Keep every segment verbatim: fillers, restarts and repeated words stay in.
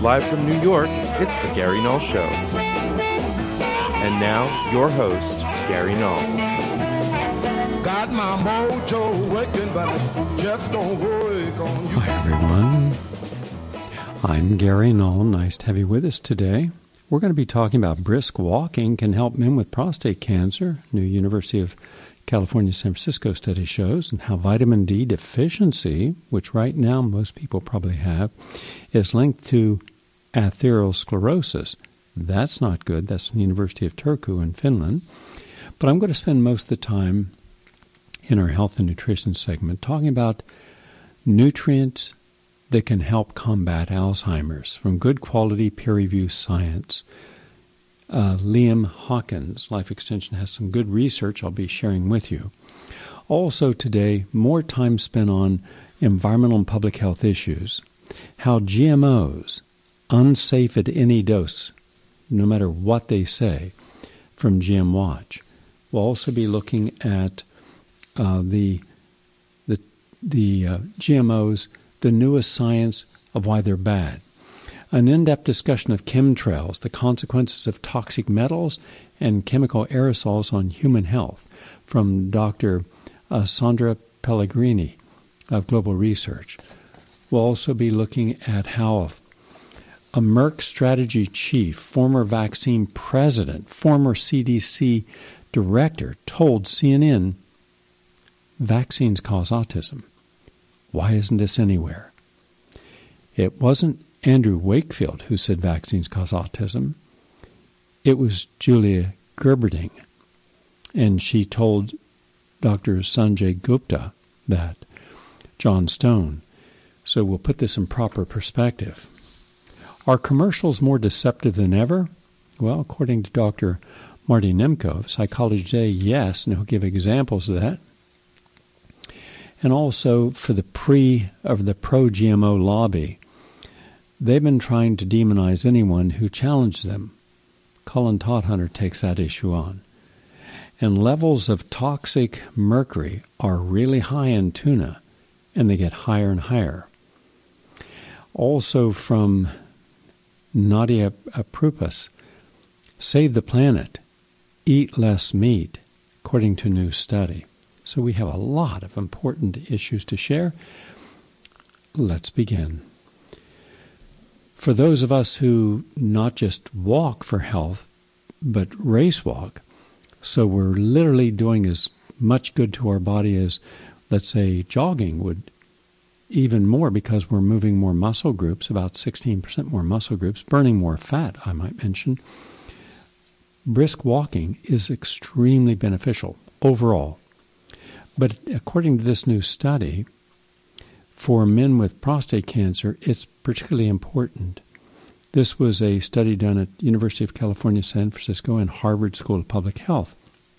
Live from New York, it's The Gary Null Show. And now, your host, Gary Null. Got my mojo working, but just don't work on you. Hi, everyone. I'm Gary Null. Nice to have you with us today. We're going to be talking about brisk walking can help men with prostate cancer. New University of California, San Francisco study shows, and how vitamin D deficiency, which right now most people probably have, is linked to atherosclerosis. That's not good. That's the University of Turku in Finland. But I'm going to spend most of the time in our health and nutrition segment talking about nutrients that can help combat Alzheimer's from good quality peer-reviewed science. Uh, Liam Hawkins, Life Extension, has some good research I'll be sharing with you. Also today, more time spent on environmental and public health issues, how G M Os, unsafe at any dose, no matter what they say, from G M Watch. We'll also be looking at uh, the the, the uh, G M Os, the newest science of why they're bad. An in-depth discussion of chemtrails, the consequences of toxic metals and chemical aerosols on human health, from Doctor Uh, Sandra Pellegrini of Global Research. We'll also be looking at how a, a Merck strategy chief, former vaccine president, former C D C director, told C N N vaccines cause autism. Why isn't this anywhere? It wasn't Andrew Wakefield who said vaccines cause autism. It was Julia Gerberding, and she told Doctor Sanjay Gupta that, John Stone. So we'll put this in proper perspective. Are commercials more deceptive than ever? Well, according to Doctor Marty Nemko of Psychology Today, yes, and he'll give examples of that. And also for the pre of the pro-G M O lobby, they've been trying to demonize anyone who challenges them. Colin Todhunter takes that issue on. And levels of toxic mercury are really high in tuna, and they get higher and higher. Also from Nadia Aprupas, save the planet, eat less meat, according to a new study. So we have a lot of important issues to share. Let's begin. For those of us who not just walk for health, but race walk, so we're literally doing as much good to our body as, let's say, jogging would, even more because we're moving more muscle groups, about sixteen percent more muscle groups, burning more fat, I might mention. Brisk walking is extremely beneficial overall. But according to this new study, for men with prostate cancer, it's particularly important. This was a study done at University of California, San Francisco, and Harvard School of Public Health.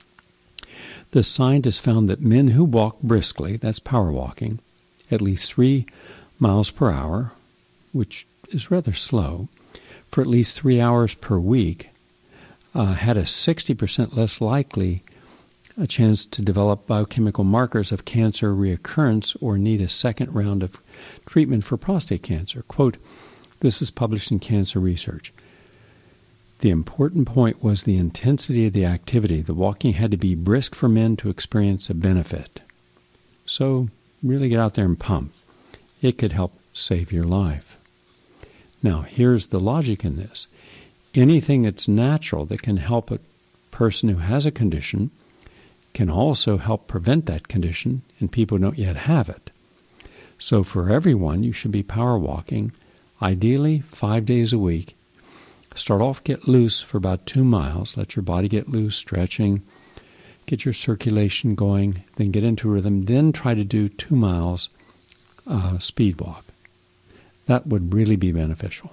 The scientists found that men who walk briskly, that's power walking, at least three miles per hour, which is rather slow, for at least three hours per week, uh, had a sixty percent less likely a chance to develop biochemical markers of cancer reoccurrence or need a second round of treatment for prostate cancer. Quote, this is published in Cancer Research. The important point was the intensity of the activity. The walking had to be brisk for men to experience a benefit. So really get out there and pump. It could help save your life. Now, here's the logic in this. Anything that's natural that can help a person who has a condition can also help prevent that condition, and people don't yet have it. So for everyone, you should be power walking, ideally five days a week. Start off, get loose for about two miles. Let your body get loose, stretching, get your circulation going, then get into rhythm. Then try to do two miles uh, speed walk. That would really be beneficial.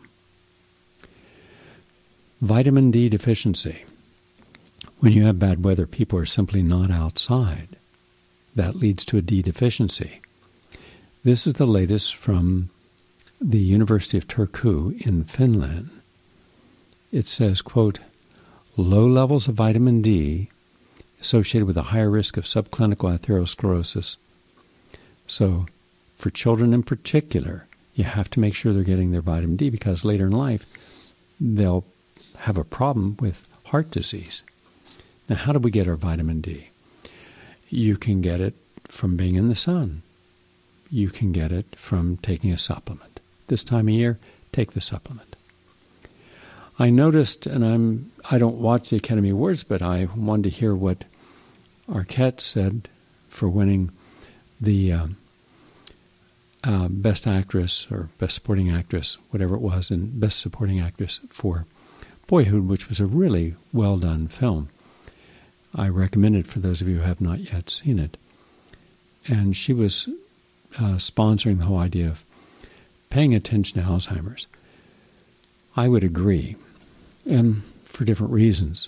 Vitamin D deficiency. When you have bad weather, people are simply not outside. That leads to a D deficiency. This is the latest from the University of Turku in Finland. It says, quote, low levels of vitamin D associated with a higher risk of subclinical atherosclerosis. So, for children in particular, You have to make sure they're getting their vitamin D, because later in life they'll have a problem with heart disease. Now, how do we get our vitamin D? You can get it from being in the sun. You can get it from taking a supplement. This time of year, take the supplement. I noticed, and I'm, I don't watch the Academy Awards, but I wanted to hear what Arquette said for winning the uh, uh, Best Actress or Best Supporting Actress, whatever it was, and Best Supporting Actress for Boyhood, which was a really well-done film. I recommend it for those of you who have not yet seen it. And she was uh, sponsoring the whole idea of paying attention to Alzheimer's. I would agree, and for different reasons.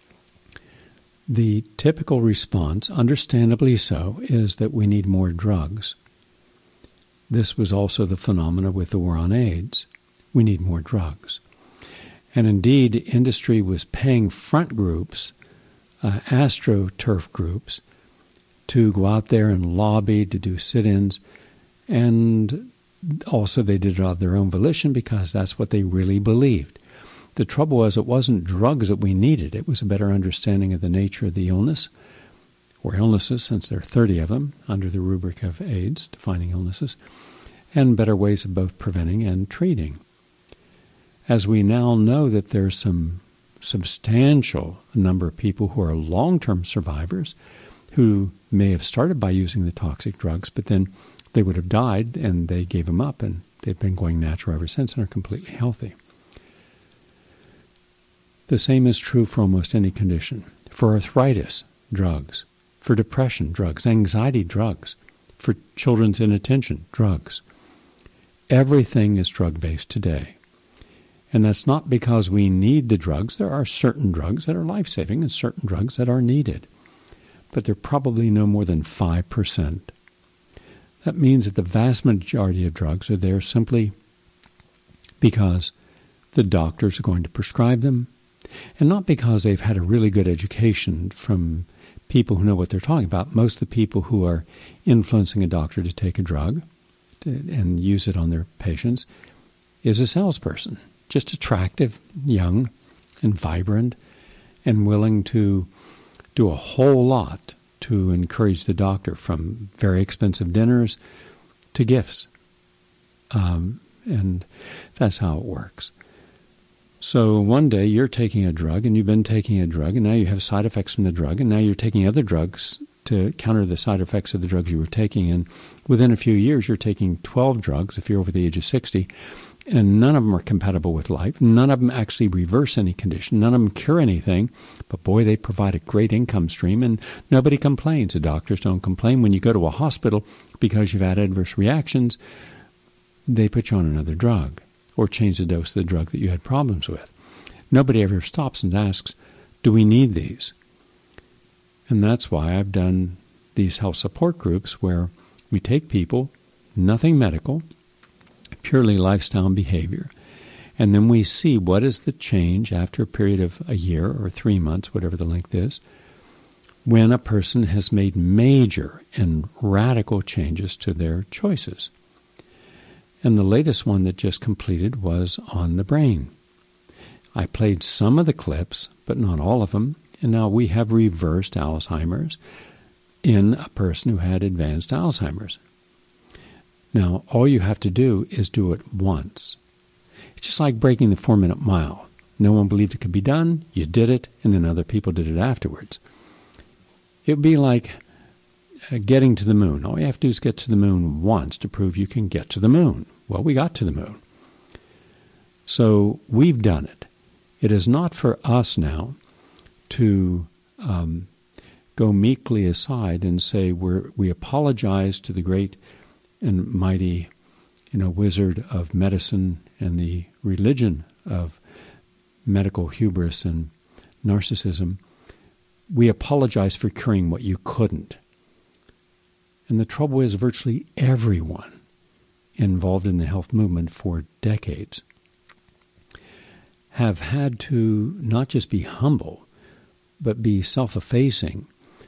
The typical response, understandably so, is that we need more drugs. This was also the phenomena with the war on AIDS. We need more drugs. And indeed, industry was paying front groups, uh, AstroTurf groups, to go out there and lobby, to do sit-ins, and also they did it of their own volition because that's what they really believed. The trouble was, it wasn't drugs that we needed. It was a better understanding of the nature of the illness, or illnesses, since there are thirty of them under the rubric of AIDS, defining illnesses, and better ways of both preventing and treating. As we now know that there's some substantial number of people who are long-term survivors who may have started by using the toxic drugs, but then they would have died and they gave them up, and they've been going natural ever since and are completely healthy. The same is true for almost any condition. For arthritis, drugs. For depression, drugs. Anxiety, drugs. For children's inattention, drugs. Everything is drug-based today. And that's not because we need the drugs. There are certain drugs that are life-saving and certain drugs that are needed. But they're probably no more than five percent. That means that the vast majority of drugs are there simply because the doctors are going to prescribe them, and not because they've had a really good education from people who know what they're talking about. Most of the people who are influencing a doctor to take a drug to, and use it on their patients is a salesperson, just attractive, young, and vibrant, and willing to do a whole lot to encourage the doctor, from very expensive dinners to gifts. Um, and that's how it works. So one day you're taking a drug, and you've been taking a drug, and now you have side effects from the drug, and now you're taking other drugs to counter the side effects of the drugs you were taking. And within a few years, you're taking twelve drugs if you're over the age of sixty, and none of them are compatible with life. None of them actually reverse any condition. None of them cure anything. But boy, they provide a great income stream, and nobody complains. The doctors don't complain. When you go to a hospital because you've had adverse reactions, they put you on another drug or change the dose of the drug that you had problems with. Nobody ever stops and asks, do we need these? And that's why I've done these health support groups where we take people, nothing medical, purely lifestyle and behavior, and then we see what is the change after a period of a year or three months, whatever the length is, when a person has made major and radical changes to their choices. And the latest one that just completed was on the brain. I played some of the clips, but not all of them, and now we have reversed Alzheimer's in a person who had advanced Alzheimer's. Now, all you have to do is do it once. It's just like breaking the four-minute mile. No one believed it could be done. You did it, and then other people did it afterwards. It would be like uh, getting to the moon. All you have to do is get to the moon once to prove you can get to the moon. Well, we got to the moon. So we've done it. It is not for us now to um, go meekly aside and say we're, we apologize to the great and mighty, you know, wizard of medicine and the religion of medical hubris and narcissism. We apologize for curing what you couldn't. And the trouble is, virtually everyone involved in the health movement for decades have had to not just be humble, but be self-effacing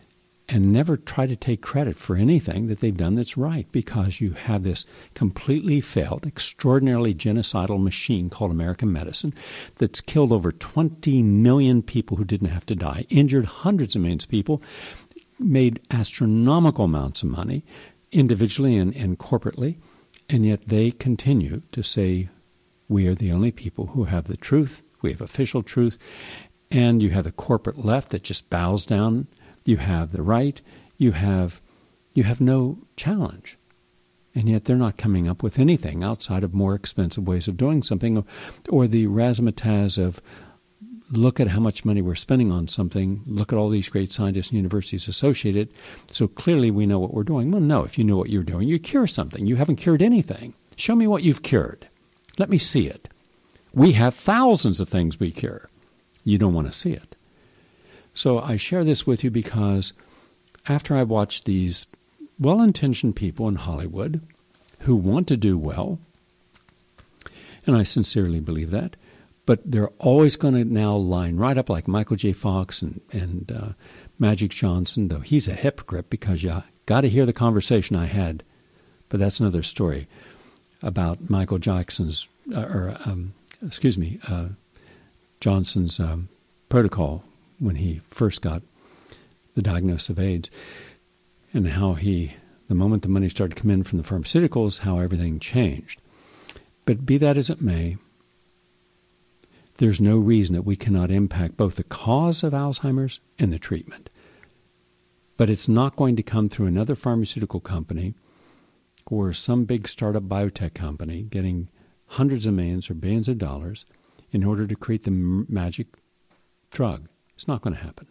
and never try to take credit for anything that they've done that's right, because you have this completely failed, extraordinarily genocidal machine called American medicine that's killed over twenty million people who didn't have to die, injured hundreds of millions of people, made astronomical amounts of money individually and, and corporately, and yet they continue to say, we are the only people who have the truth, we have official truth, and you have the corporate left that just bows down. You have the right, you have you have no challenge. And yet they're not coming up with anything outside of more expensive ways of doing something, or, or the razzmatazz of, look at how much money we're spending on something, look at all these great scientists and universities associated, so clearly we know what we're doing. Well, no, if you know what you're doing, you cure something. You haven't cured anything. Show me what you've cured. Let me see it. We have thousands of things we cure. You don't want to see it. So I share this with you because after I watched these well-intentioned people in Hollywood who want to do well, and I sincerely believe that, but they're always going to now line right up like Michael J. Fox and, and uh, Magic Johnson, though he's a hypocrite because you got to hear the conversation I had, but that's another story about Michael Jackson's, uh, or um, excuse me, uh, Johnson's um, protocol when he first got the diagnosis of AIDS, and how he, the moment the money started to come in from the pharmaceuticals, how everything changed. But be that as it may, there's no reason that we cannot impact both the cause of Alzheimer's and the treatment. But it's not going to come through another pharmaceutical company or some big startup biotech company getting hundreds of millions or billions of dollars in order to create the m- magic drug. It's not going to happen.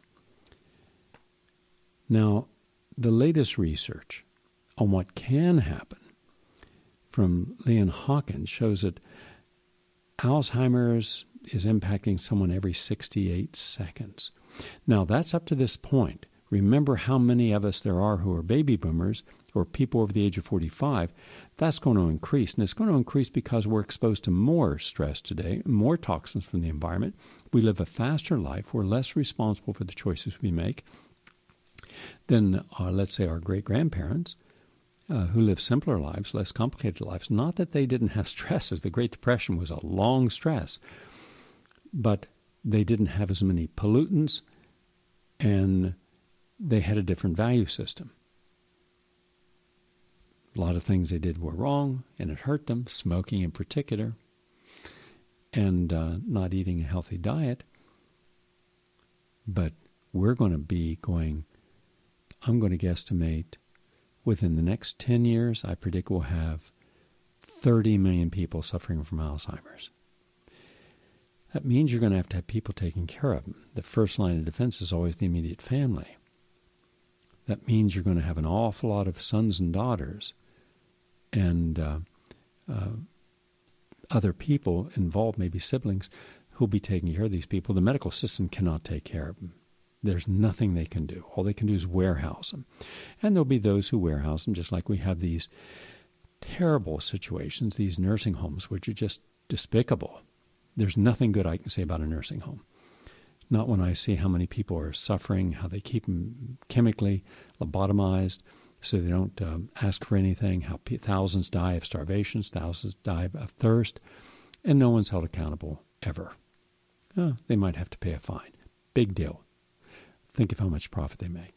Now, the latest research on what can happen from Leon Hawkins shows that Alzheimer's is impacting someone every sixty-eight seconds. Now, that's up to this point. Remember how many of us there are who are baby boomers or people over the age of forty-five. That's going to increase, and it's going to increase because we're exposed to more stress today, more toxins from the environment. We live a faster life. We're less responsible for the choices we make than, uh, let's say, our great-grandparents, uh, who live simpler lives, less complicated lives. Not that they didn't have stresses. The Great Depression was a long stress, but they didn't have as many pollutants, and they had a different value system. A lot of things they did were wrong, and it hurt them, smoking in particular, and uh, not eating a healthy diet. But we're going to be going, I'm going to guesstimate, within the next ten years, I predict we'll have thirty million people suffering from Alzheimer's. That means you're going to have to have people taking care of them. The first line of defense is always the immediate family. That means you're going to have an awful lot of sons and daughters and uh, uh, other people involved, maybe siblings, who'll be taking care of these people. The medical system cannot take care of them. There's nothing they can do. All they can do is warehouse them. And there'll be those who warehouse them, just like we have these terrible situations, these nursing homes, which are just despicable. There's nothing good I can say about a nursing home. Not when I see how many people are suffering, how they keep them chemically lobotomized so they don't um, ask for anything, how p- thousands die of starvation, thousands die of thirst, and no one's held accountable ever. Oh, they might have to pay a fine. Big deal. Think of how much profit they make.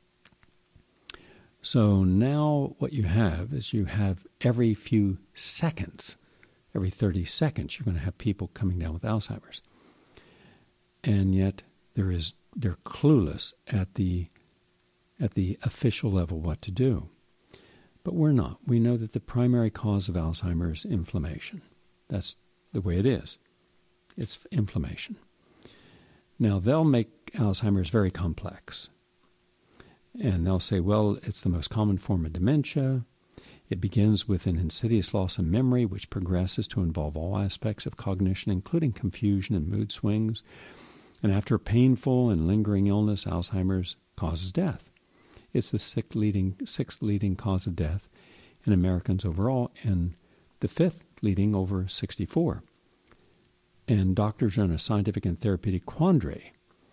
So now what you have is you have every few seconds, every thirty seconds, you're going to have people coming down with Alzheimer's. And yet there is they're clueless at the at the official level what to do. But we're not. We know that the primary cause of Alzheimer's is inflammation. That's the way it is. It's inflammation. Now, they'll make Alzheimer's very complex. And they'll say, well, it's the most common form of dementia. It begins with an insidious loss of memory, which progresses to involve all aspects of cognition, including confusion and mood swings. And after a painful and lingering illness, Alzheimer's causes death. It's the sixth leading, sixth leading cause of death in Americans overall, and the fifth leading over sixty-four. And doctors are in a scientific and therapeutic quandary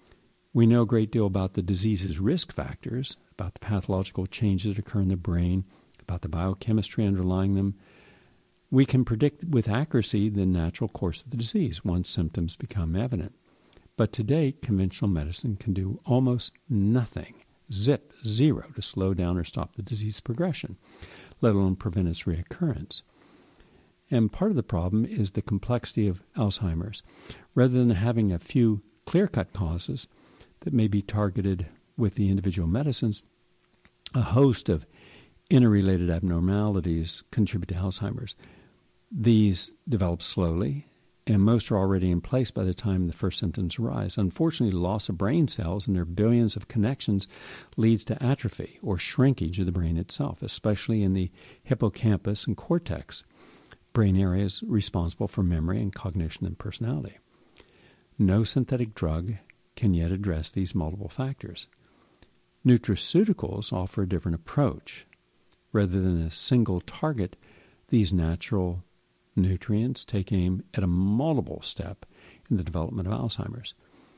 We know a great deal about the disease's risk factors, about the pathological changes that occur in the brain, about the biochemistry underlying them. We can predict with accuracy the natural course of the disease once symptoms become evident. But to date, conventional medicine can do almost nothing, zip, zero, to slow down or stop the disease progression, let alone prevent its reoccurrence. And part of the problem is the complexity of Alzheimer's. Rather than having a few clear-cut causes that may be targeted with the individual medicines, a host of interrelated abnormalities contribute to Alzheimer's. These develop slowly, and most are already in place by the time the first symptoms arise. Unfortunately, loss of brain cells and their billions of connections leads to atrophy or shrinkage of the brain itself, especially in the hippocampus and cortex, brain areas responsible for memory and cognition and personality. No synthetic drug can yet address these multiple factors. Nutraceuticals offer a different approach. Rather than a single target, these natural nutrients take aim at a multiple step in the development of Alzheimer's.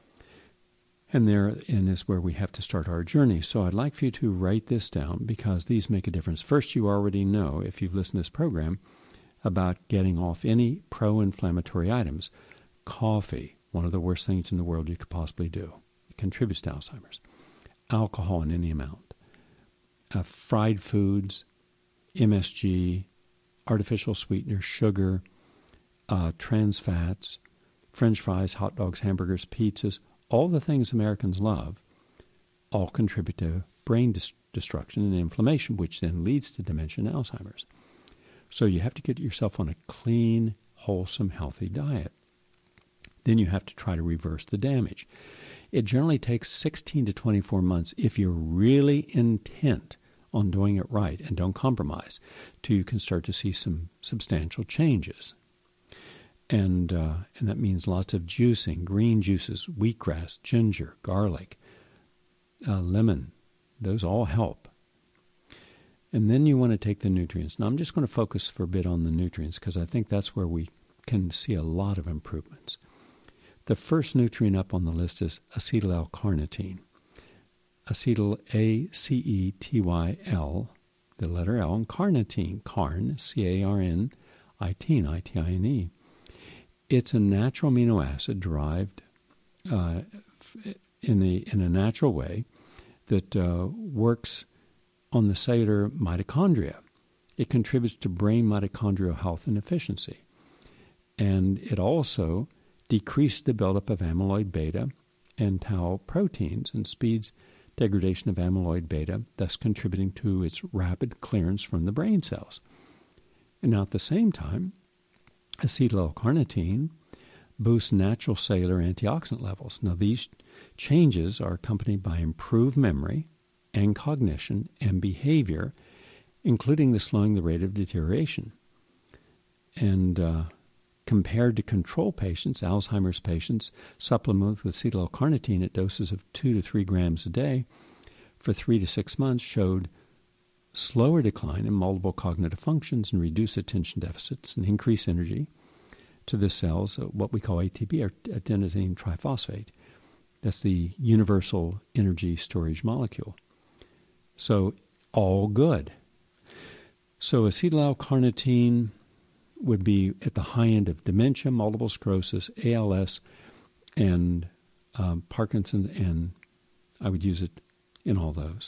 And therein is where we have to start our journey. So I'd like for you to write this down because these make a difference. First, you already know, if you've listened to this program, about getting off any pro-inflammatory items. Coffee, one of the worst things in the world you could possibly do. It contributes to Alzheimer's. Alcohol in any amount. Uh, fried foods, M S G, artificial sweeteners, sugar, uh, trans fats, French fries, hot dogs, hamburgers, pizzas, all the things Americans love, all contribute to brain dis- destruction and inflammation, which then leads to dementia and Alzheimer's. So you have to get yourself on a clean, wholesome, healthy diet. Then you have to try to reverse the damage. It generally takes sixteen to twenty-four months if you're really intent on doing it right and don't compromise, till you can start to see some substantial changes. And uh, and that means lots of juicing, green juices, wheatgrass, ginger, garlic, uh, lemon. Those all help. And then you want to take the nutrients. Now I'm just going to focus for a bit on the nutrients because I think that's where we can see a lot of improvements. The first nutrient up on the list is acetyl-L-carnitine. Acetyl, A C E T Y L, the letter L, and carnitine, carn, C A R N, I-tine, I T I N E. It's a natural amino acid derived uh, in, the, in a natural way that uh, works on the cellular mitochondria. It contributes to brain mitochondrial health and efficiency. And it also decreases the buildup of amyloid beta and tau proteins and speeds degradation of amyloid beta, thus contributing to its rapid clearance from the brain cells. And now at the same time, acetyl-L-carnitine boosts natural cellular antioxidant levels. Now these changes are accompanied by improved memory and cognition and behavior, including the slowing the rate of deterioration. And uh, compared to control patients, Alzheimer's patients supplement with acetyl-L-carnitine at doses of two to three grams a day for three to six months showed slower decline in multiple cognitive functions and reduced attention deficits and increased energy to the cells, what we call A T P, or adenosine triphosphate. That's the universal energy storage molecule. So all good. So acetyl-L-carnitine would be at the high end of dementia, multiple sclerosis, A L S, and um, Parkinson's, and I would use it in all those.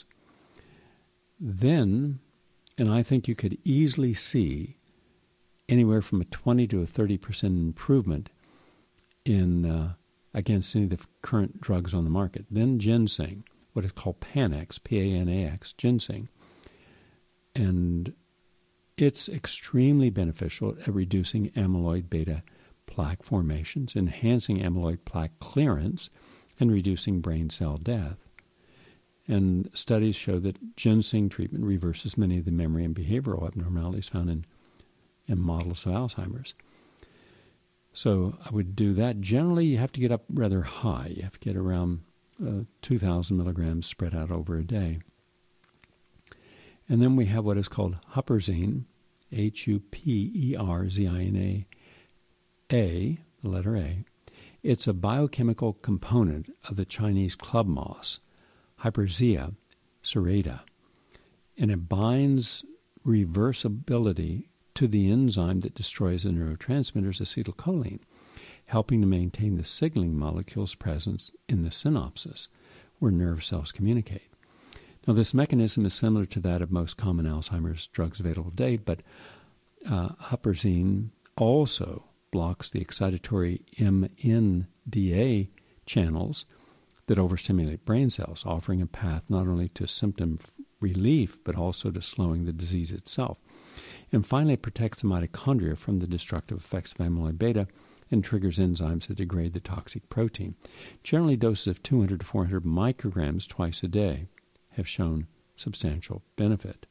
Then, and I think you could easily see anywhere from a twenty to a thirty percent improvement in uh, against any of the current drugs on the market. Then ginseng, what is called Panax, P A N A X, ginseng. And it's extremely beneficial at reducing amyloid beta plaque formations, enhancing amyloid plaque clearance, and reducing brain cell death. And studies show that ginseng treatment reverses many of the memory and behavioral abnormalities found in, in models of Alzheimer's. So I would do that. Generally, you have to get up rather high. You have to get around uh, two thousand milligrams spread out over a day. And then we have what is called huperzine, H U P E R Z I N A, A, the letter A. It's a biochemical component of the Chinese club moss, Hyperzia serrata, and it binds reversibility to the enzyme that destroys the neurotransmitters acetylcholine, helping to maintain the signaling molecule's presence in the synapses, where nerve cells communicate. Now, this mechanism is similar to that of most common Alzheimer's drugs available today, but uh, huperzine also blocks the excitatory M N D A channels that overstimulate brain cells, offering a path not only to symptom relief, but also to slowing the disease itself. And finally, it protects the mitochondria from the destructive effects of amyloid beta and triggers enzymes that degrade the toxic protein. Generally, doses of two hundred to four hundred micrograms twice a day have shown substantial benefit.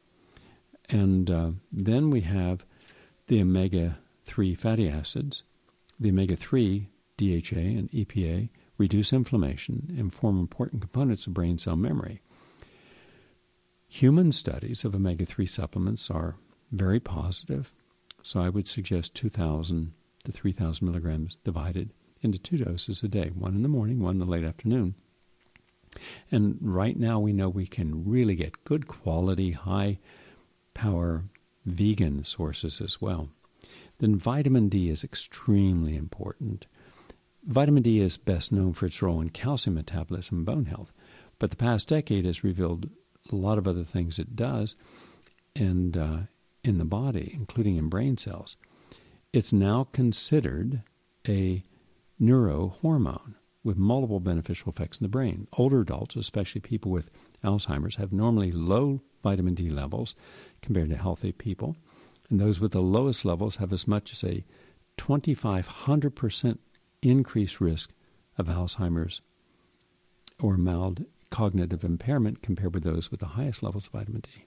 And uh, then we have the omega three fatty acids. The omega three, D H A and E P A, reduce inflammation and form important components of brain cell memory. Human studies of omega three supplements are very positive, so I would suggest two thousand to three thousand milligrams divided into two doses a day, one in the morning, one in the late afternoon. And right now we know we can really get good quality, high-power vegan sources as well. Then vitamin D is extremely important. Vitamin D is best known for its role in calcium metabolism and bone health, but the past decade has revealed a lot of other things it does and uh, in the body, including in brain cells. It's now considered a neurohormone with multiple beneficial effects in the brain. Older adults, especially people with Alzheimer's, have normally low vitamin D levels compared to healthy people, and those with the lowest levels have as much as a twenty-five hundred percent increased risk of Alzheimer's or mild cognitive impairment compared with those with the highest levels of vitamin D.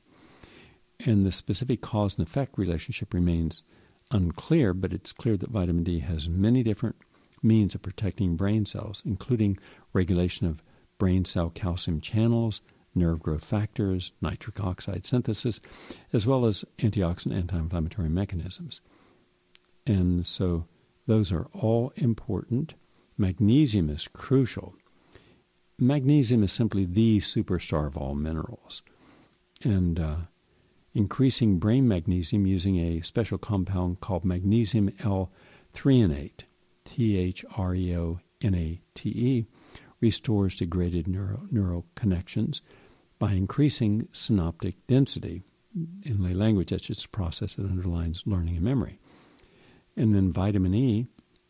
And the specific cause and effect relationship remains unclear, but it's clear that vitamin D has many different means of protecting brain cells, including regulation of brain cell calcium channels, nerve growth factors, nitric oxide synthesis, as well as antioxidant anti-inflammatory mechanisms. And so those are all important. Magnesium is crucial. Magnesium is simply the superstar of all minerals. And uh, increasing brain magnesium using a special compound called magnesium L-threonate, T H R E O N A T E, restores degraded neuro, neural connections by increasing synaptic density. In lay language, that's just a process that underlines learning and memory. And then vitamin E,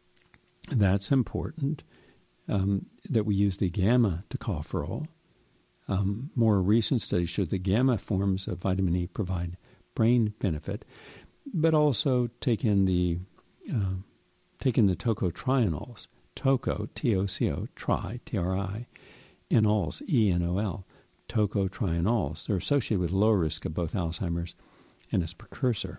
that's important, um, that we use the gamma tocopherol. Um, more recent studies show the gamma forms of vitamin E provide brain benefit, but also take in the uh, take in the tocotrienols, toco, T O C O, tri, T R I, enols, E N O L, tocotrienols. They're associated with low risk of both Alzheimer's and its precursor.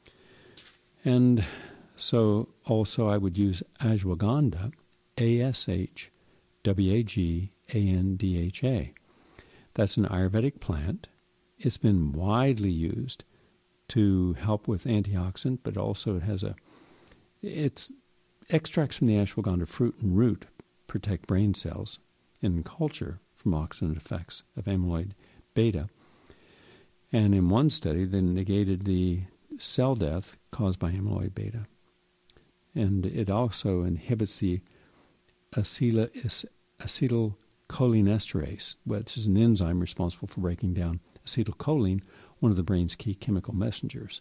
And so also I would use ashwagandha, A S H W A G A N D H A. That's an Ayurvedic plant. It's been widely used to help with antioxidant, but also it has a, it's extracts from the ashwagandha fruit and root protect brain cells in culture from oxidant effects of amyloid beta. And in one study, they negated the cell death caused by amyloid beta. And it also inhibits the acetyl, acetylcholinesterase, which is an enzyme responsible for breaking down acetylcholine, one of the brain's key chemical messengers.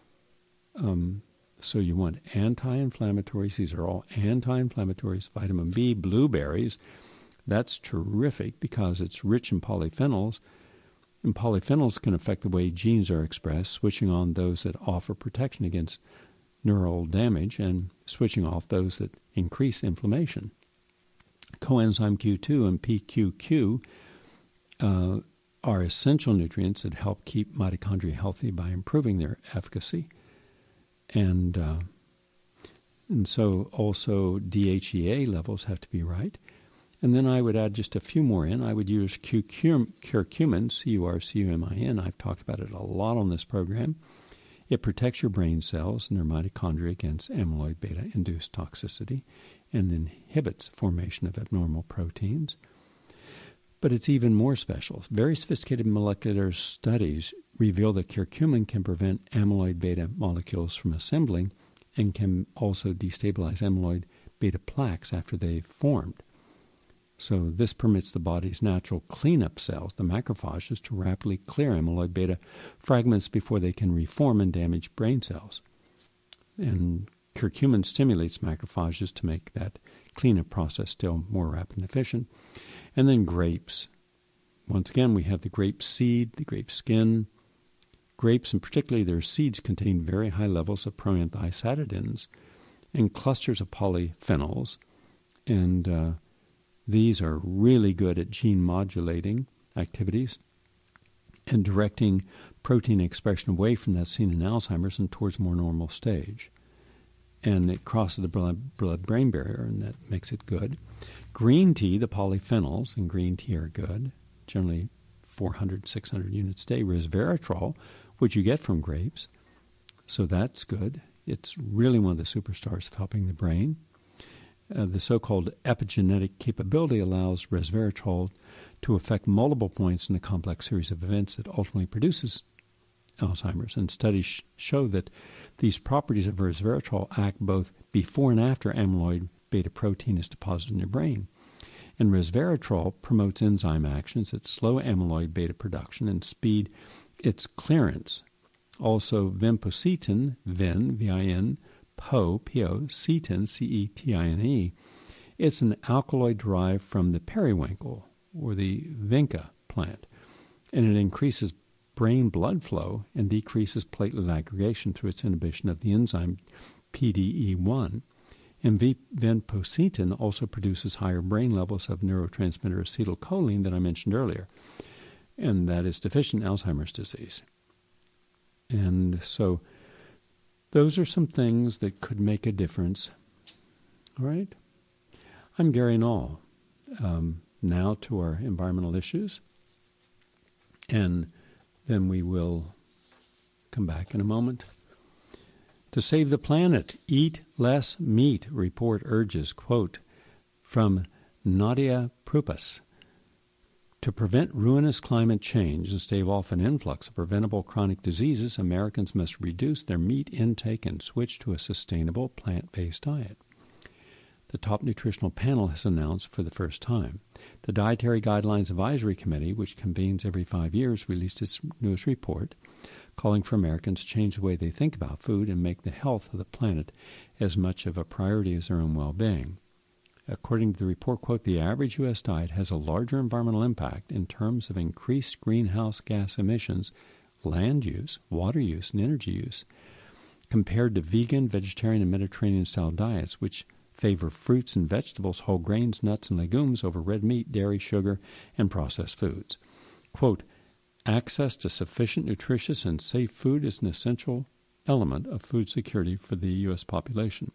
Um, so you want anti-inflammatories. These are all anti-inflammatories. Vitamin B, blueberries, that's terrific because it's rich in polyphenols. And polyphenols can affect the way genes are expressed, switching on those that offer protection against neural damage and switching off those that increase inflammation. Coenzyme Q two and P Q Q uh, are essential nutrients that help keep mitochondria healthy by improving their efficacy. And, uh, and so also D H E A levels have to be right. And then I would add just a few more in. I would use curcumin, C U R C U M I N. I've talked about it a lot on this program. It protects your brain cells and their mitochondria against amyloid beta-induced toxicity. and inhibits formation of abnormal proteins. But it's even more special. Very sophisticated molecular studies reveal that curcumin can prevent amyloid beta molecules from assembling and can also destabilize amyloid beta plaques after they've formed. So this permits the body's natural cleanup cells, the macrophages, to rapidly clear amyloid beta fragments before they can reform and damage brain cells. And curcumin stimulates macrophages to make that cleanup process still more rapid and efficient. And then grapes. Once again, we have the grape seed, the grape skin. Grapes, and particularly their seeds, contain very high levels of proanthocyanidins and clusters of polyphenols. And uh, these are really good at gene modulating activities and directing protein expression away from that seen in Alzheimer's and towards more normal stage. And it crosses the blood-brain barrier, and that makes it good. Green tea, the polyphenols in green tea are good, generally four hundred, six hundred units a day. Resveratrol, which you get from grapes, so that's good. It's really one of the superstars of helping the brain. Uh, the so-called epigenetic capability allows resveratrol to affect multiple points in a complex series of events that ultimately produces Alzheimer's. And studies sh- show that these properties of resveratrol act both before and after amyloid beta protein is deposited in your brain. And resveratrol promotes enzyme actions that slow amyloid beta production and speed its clearance. Also, vinpocetine, Vin, V I N, Po, P O, cetin, C E T I N E, it's an alkaloid derived from the periwinkle, or the vinca plant, and it increases brain blood flow and decreases platelet aggregation through its inhibition of the enzyme P D E one. And vinpocetine also produces higher brain levels of neurotransmitter acetylcholine that I mentioned earlier, and that is deficient in Alzheimer's disease. And so those are some things that could make a difference. All right? I'm Gary Null. Um, now to our environmental issues. And then we will come back in a moment. To save the planet, eat less meat, report urges, quote, from Nadia Prupas. To prevent ruinous climate change and stave off an influx of preventable chronic diseases, Americans must reduce their meat intake and switch to a sustainable plant-based diet. The top nutritional panel has announced for the first time. The Dietary Guidelines Advisory Committee, which convenes every five years, released its newest report, calling for Americans to change the way they think about food and make the health of the planet as much of a priority as their own well-being. According to the report, quote, the average U S diet has a larger environmental impact in terms of increased greenhouse gas emissions, land use, water use, and energy use, compared to vegan, vegetarian, and Mediterranean-style diets, which favor fruits and vegetables, whole grains, nuts, and legumes over red meat, dairy, sugar, and processed foods. Quote, access to sufficient, nutritious, and safe food is an essential element of food security for the U S population.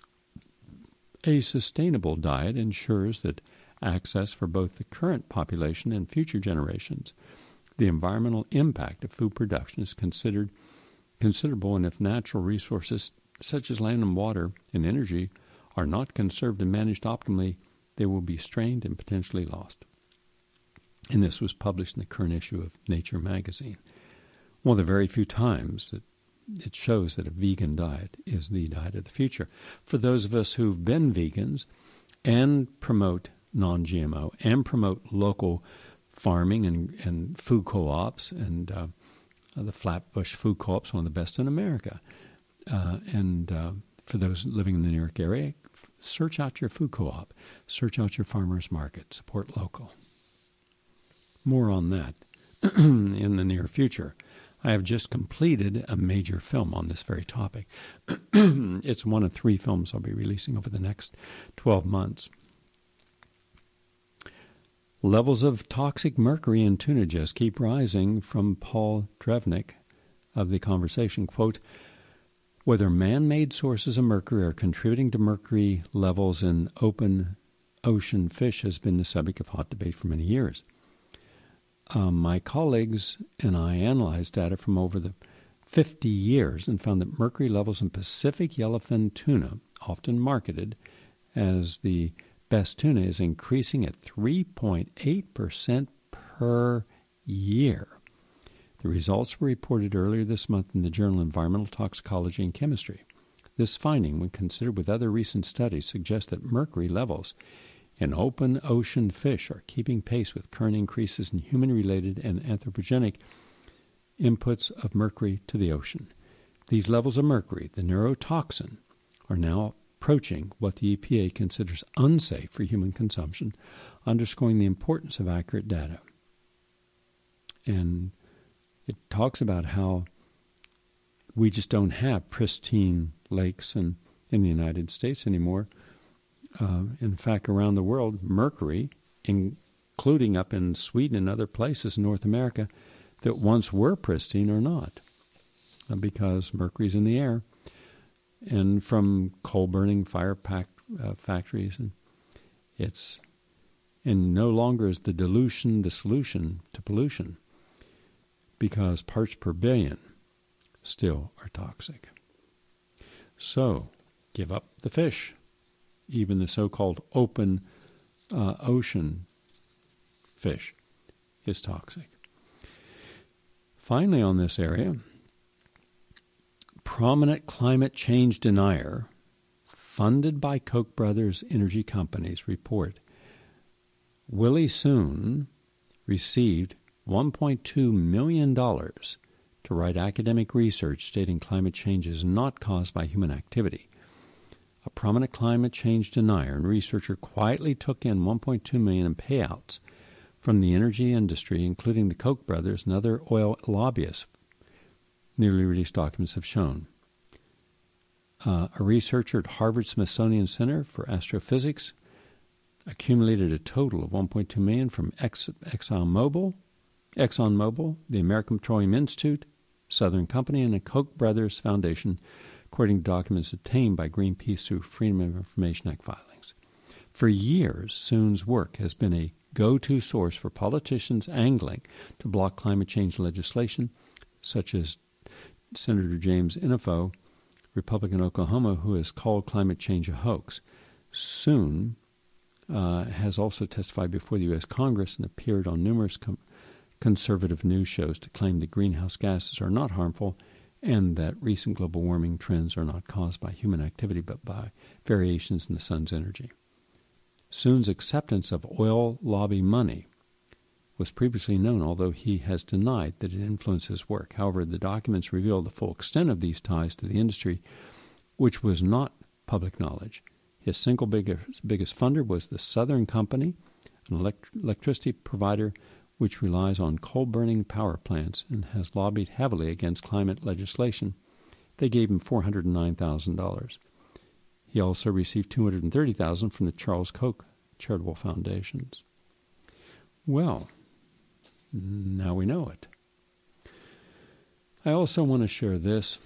A sustainable diet ensures that access for both the current population and future generations. The environmental impact of food production is considered considerable, and if natural resources such as land and water and energy are not conserved and managed optimally, they will be strained and potentially lost. And this was published in the current issue of Nature magazine. One of the very few times that it shows that a vegan diet is the diet of the future. For those of us who've been vegans and promote non G M O and promote local farming and, and food co-ops, and uh, the Flatbush Food Co-op's one of the best in America. Uh, and uh, for those living in the New York area, search out your food co-op, search out your farmers market, support local. More on that in the near future. I have just completed a major film on this very topic. It's one of three films I'll be releasing over the next twelve months. Levels of toxic mercury in tuna just keep rising, from Paul Drevnik of The Conversation. Quote, whether man-made sources of mercury are contributing to mercury levels in open ocean fish has been the subject of hot debate for many years. Um, my colleagues and I analyzed data from over the fifty years and found that mercury levels in Pacific yellowfin tuna, often marketed as the best tuna is increasing at three point eight percent per year. The results were reported earlier this month in the journal Environmental Toxicology and Chemistry. This finding, when considered with other recent studies, suggests that mercury levels in open ocean fish are keeping pace with current increases in human-related and anthropogenic inputs of mercury to the ocean. These levels of mercury, the neurotoxin, are now approaching what the E P A considers unsafe for human consumption, underscoring the importance of accurate data. And it talks about how we just don't have pristine lakes in, in the United States anymore. Uh, in fact, around the world, mercury, including up in Sweden and other places in North America, that once were pristine are not, uh, because mercury's in the air, and from coal-burning fire pack, uh, factories, and it's and no longer is the dilution the solution to pollution, because parts per billion still are toxic. So, give up the fish. Even the so-called open uh, ocean fish is toxic. Finally, on this area, prominent climate change denier, funded by Koch brothers energy companies, report Willie Soon received one point two million dollars to write academic research stating climate change is not caused by human activity. A prominent climate change denier and researcher quietly took in one point two million dollars in payouts from the energy industry, including the Koch brothers and other oil lobbyists, newly released documents have shown. Uh, a researcher at Harvard-Smithsonian Center for Astrophysics accumulated a total of one point two million dollars from Ex- ExxonMobil, ExxonMobil, the American Petroleum Institute, Southern Company, and the Koch brothers Foundation, according to documents obtained by Greenpeace through Freedom of Information Act filings. For years, Soon's work has been a go-to source for politicians angling to block climate change legislation, such as Senator James Inhofe, Republican Oklahoma, who has called climate change a hoax. Soon uh, has also testified before the U S Congress and appeared on numerous com- conservative news shows to claim that greenhouse gases are not harmful and that recent global warming trends are not caused by human activity but by variations in the sun's energy. Soon's acceptance of oil lobby money was previously known, although he has denied that it influenced his work. However, the documents reveal the full extent of these ties to the industry, which was not public knowledge. His single biggest, biggest funder was the Southern Company, an elect- electricity provider which relies on coal-burning power plants and has lobbied heavily against climate legislation. They gave him four hundred nine thousand dollars. He also received two hundred thirty thousand dollars from the Charles Koch charitable foundations. Well, now we know it. I also want to share this.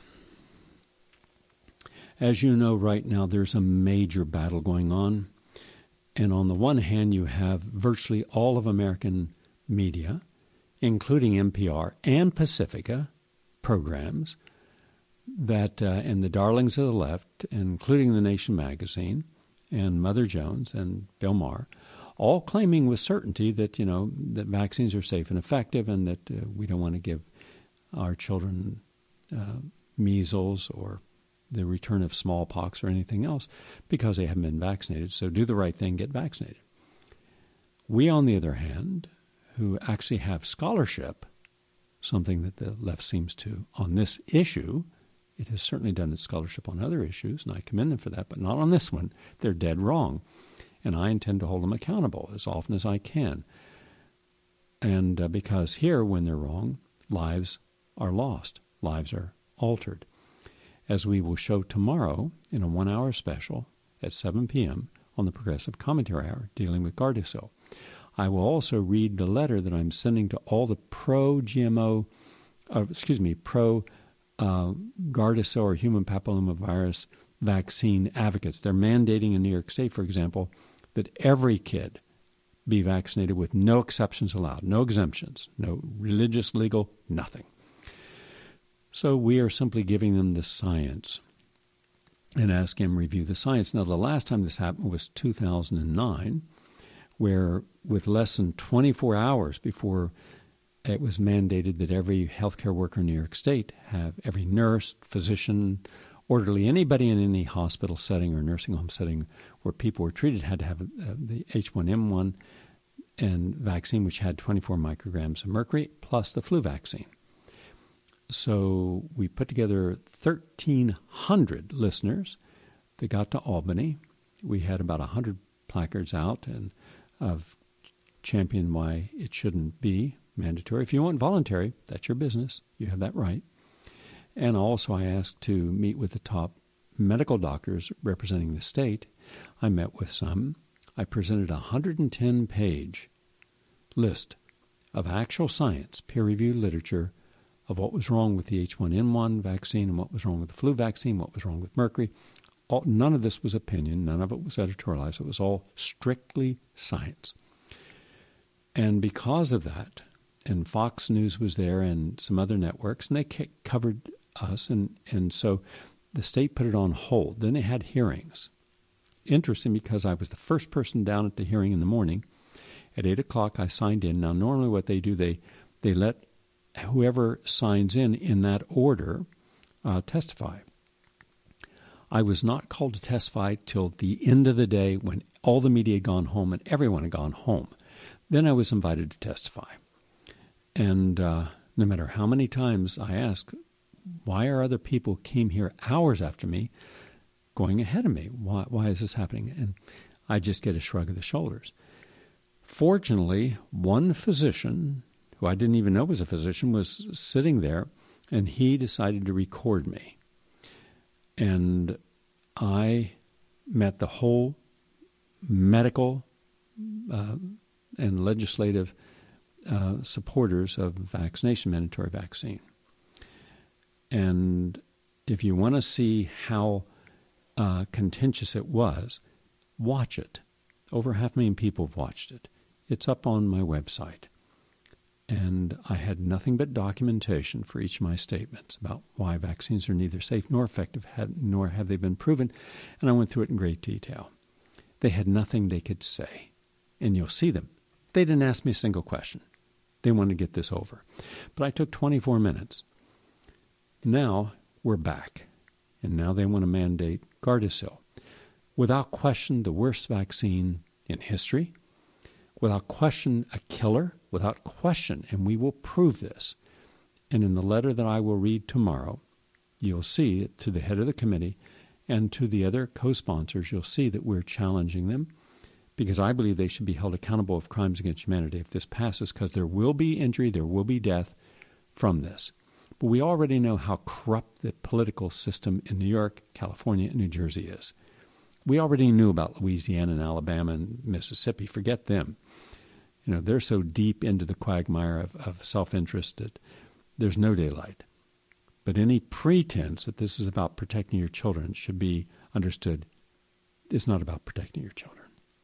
As you know, right now there's a major battle going on. And on the one hand, you have virtually all of American media, including N P R and Pacifica programs, that uh, and the darlings of the left, including The Nation magazine and Mother Jones and Bill Maher, all claiming with certainty that, you know, that vaccines are safe and effective and that uh, we don't want to give our children uh, measles or the return of smallpox or anything else because they haven't been vaccinated. So do the right thing, get vaccinated. We, on the other hand, who actually have scholarship, something that the left seems to, on this issue, it has certainly done its scholarship on other issues, and I commend them for that, but not on this one. They're dead wrong. And I intend to hold them accountable as often as I can. And uh, because here, when they're wrong, lives are lost. Lives are altered. As we will show tomorrow in a one-hour special at seven p.m. on the Progressive Commentary Hour dealing with Gardasil. I will also read the letter that I'm sending to all the pro-G M O, uh, excuse me, pro-Gardasil uh, or human papillomavirus vaccine advocates. They're mandating in New York State, for example, that every kid be vaccinated with no exceptions allowed, no exemptions, no religious, legal, nothing. So we are simply giving them the science. and ask him to review the science. Now, the last time this happened was two thousand nine, where with less than twenty-four hours before it was mandated that every healthcare worker in New York State have, every nurse, physician, orderly, anybody in any hospital setting or nursing home setting where people were treated had to have uh, the H one N one and vaccine, which had twenty-four micrograms of mercury, plus the flu vaccine. So we put together thirteen hundred listeners that got to Albany. We had about one hundred placards out and of champion why it shouldn't be mandatory. If you want voluntary, that's your business. You have that right. And also I asked to meet with the top medical doctors representing the state. I met with some. I presented a one hundred ten page list of actual science, peer-reviewed literature of what was wrong with the H one N one vaccine and what was wrong with the flu vaccine, what was wrong with mercury. All, none of this was opinion. None of it was editorialized. It was all strictly science. And because of that, and Fox News was there and some other networks, and they c- covered us, and, and so the state put it on hold. Then they had hearings. Interesting, because I was the first person down at the hearing in the morning. At eight o'clock, I signed in. Now, normally what they do, they, they let whoever signs in in that order uh, testify. I was not called to testify till the end of the day when all the media had gone home and everyone had gone home. Then I was invited to testify. And uh, no matter how many times I asked, why are other people came here hours after me going ahead of me? Why, why is this happening? And I just get a shrug of the shoulders. Fortunately, one physician, who I didn't even know was a physician, was sitting there, and he decided to record me. And I met the whole medical uh, and legislative uh, supporters of vaccination, mandatory vaccine. And if you want to see how uh, contentious it was, watch it. Over half a million people have watched it. It's up on my website. And I had nothing but documentation for each of my statements about why vaccines are neither safe nor effective, had, nor have they been proven. And I went through it in great detail. They had nothing they could say. And you'll see them. They didn't ask me a single question. They wanted to get this over. But I took twenty-four minutes. Now we're back. And now they want to mandate Gardasil. Without question, the worst vaccine in history. Without question, a killer. Without question, and we will prove this. And in the letter that I will read tomorrow, you'll see it to the head of the committee and to the other co-sponsors, you'll see that we're challenging them because I believe they should be held accountable of crimes against humanity if this passes, because there will be injury, there will be death from this. But we already know how corrupt the political system in New York, California, and New Jersey is. We already knew about Louisiana and Alabama and Mississippi. Forget them. You know, they're so deep into the quagmire of, of self-interest that there's no daylight. But any pretense that this is about protecting your children should be understood. It's not about protecting your children.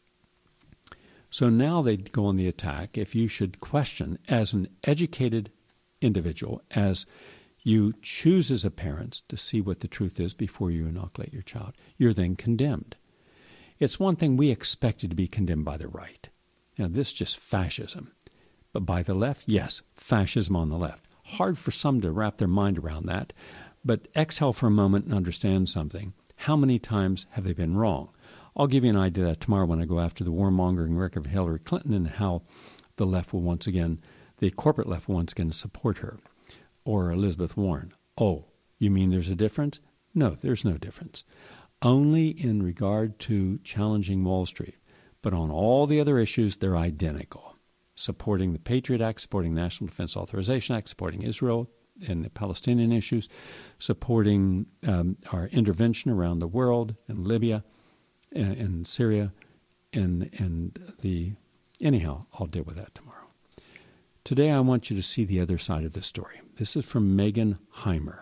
So now they go on the attack. If you should question as an educated individual, as you choose as a parent to see what the truth is before you inoculate your child, you're then condemned. It's one thing we expected to be condemned by the right. Now, this is just fascism. But by the left, yes, fascism on the left. Hard for some to wrap their mind around that. But exhale for a moment and understand something. How many times have they been wrong? I'll give you an idea of that tomorrow when I go after the warmongering record of Hillary Clinton and how the left will once again, the corporate left will once again support her. Or Elizabeth Warren. Oh, you mean there's a difference? No, there's no difference. Only in regard to challenging Wall Street. But on all the other issues, they're identical. Supporting the Patriot Act, supporting the National Defense Authorization Act, supporting Israel and the Palestinian issues, supporting um, our intervention around the world in Libya and, and Syria, and, and the... Anyhow, I'll deal with that tomorrow. Today, I want you to see the other side of the story. This is from Megan Heimer.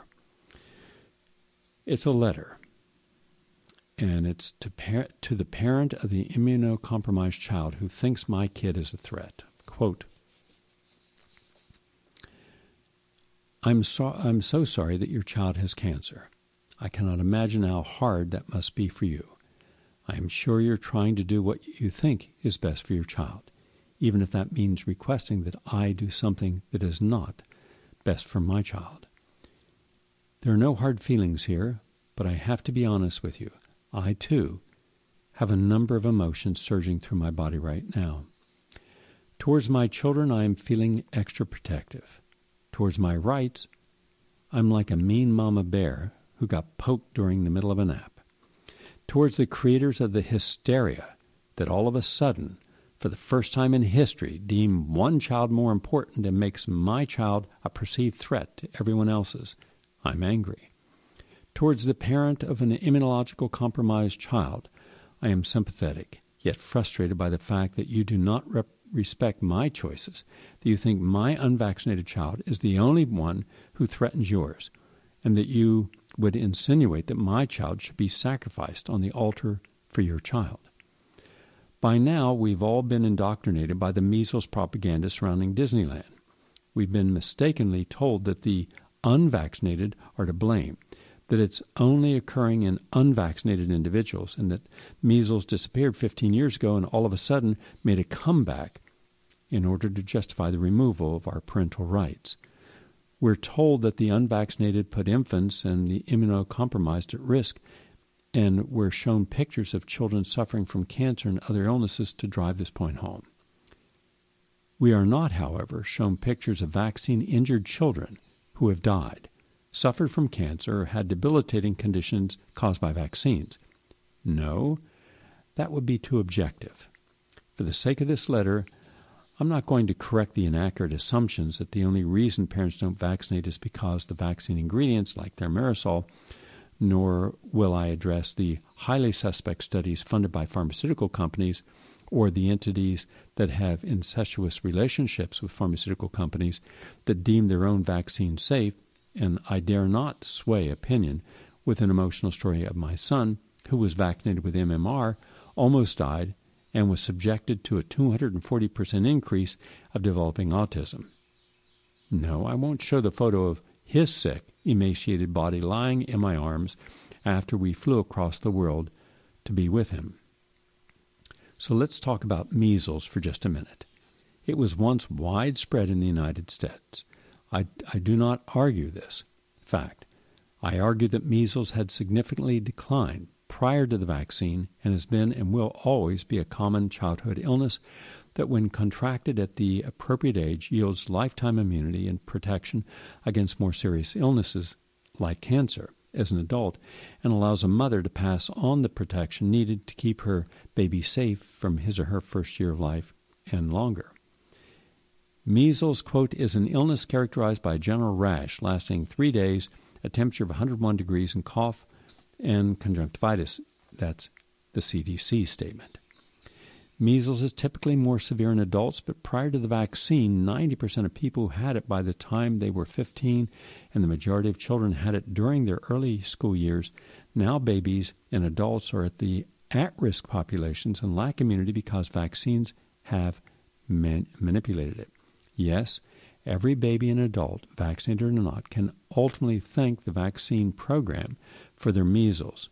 It's a letter. And it's to par- to the parent of the immunocompromised child who thinks my kid is a threat. Quote, I'm so, I'm so sorry that your child has cancer. I cannot imagine how hard that must be for you. I am sure you're trying to do what you think is best for your child, even if that means requesting that I do something that is not best for my child. There are no hard feelings here, but I have to be honest with you. I, too, have a number of emotions surging through my body right now. Towards my children, I am feeling extra protective. Towards my rights, I'm like a mean mama bear who got poked during the middle of a nap. Towards the creators of the hysteria that all of a sudden, for the first time in history, deem one child more important and makes my child a perceived threat to everyone else's, I'm angry. Towards the parent of an immunological compromised child, I am sympathetic, yet frustrated by the fact that you do not rep- respect my choices, that you think my unvaccinated child is the only one who threatens yours, and that you would insinuate that my child should be sacrificed on the altar for your child. By now, we've all been indoctrinated by the measles propaganda surrounding Disneyland. We've been mistakenly told that the unvaccinated are to blame, that it's only occurring in unvaccinated individuals, and that measles disappeared fifteen years ago and all of a sudden made a comeback in order to justify the removal of our parental rights. We're told that the unvaccinated put infants and the immunocompromised at risk, and we're shown pictures of children suffering from cancer and other illnesses to drive this point home. We are not, however, shown pictures of vaccine-injured children who have died, suffered from cancer, or had debilitating conditions caused by vaccines. No, that would be too objective. For the sake of this letter, I'm not going to correct the inaccurate assumptions that the only reason parents don't vaccinate is because the vaccine ingredients, like thimerosal, nor will I address the highly suspect studies funded by pharmaceutical companies or the entities that have incestuous relationships with pharmaceutical companies that deem their own vaccine safe, and I dare not sway opinion with an emotional story of my son, who was vaccinated with M M R, almost died, and was subjected to a two hundred forty percent increase of developing autism. No, I won't show the photo of his sick, emaciated body lying in my arms after we flew across the world to be with him. So let's talk about measles for just a minute. It was once widespread in the United States. I, I do not argue this fact. I argue that measles had significantly declined prior to the vaccine and has been and will always be a common childhood illness that when contracted at the appropriate age yields lifetime immunity and protection against more serious illnesses like cancer as an adult, and allows a mother to pass on the protection needed to keep her baby safe from his or her first year of life and longer. Measles, quote, is an illness characterized by a general rash lasting three days, a temperature of one hundred one degrees, and cough and conjunctivitis. That's the C D C statement. Measles is typically more severe in adults, but prior to the vaccine, ninety percent of people had it by the time they were fifteen, and the majority of children had it during their early school years. Now babies and adults are at the at-risk populations and lack immunity because vaccines have man- manipulated it. Yes, every baby and adult, vaccinated or not, can ultimately thank the vaccine program for their measles.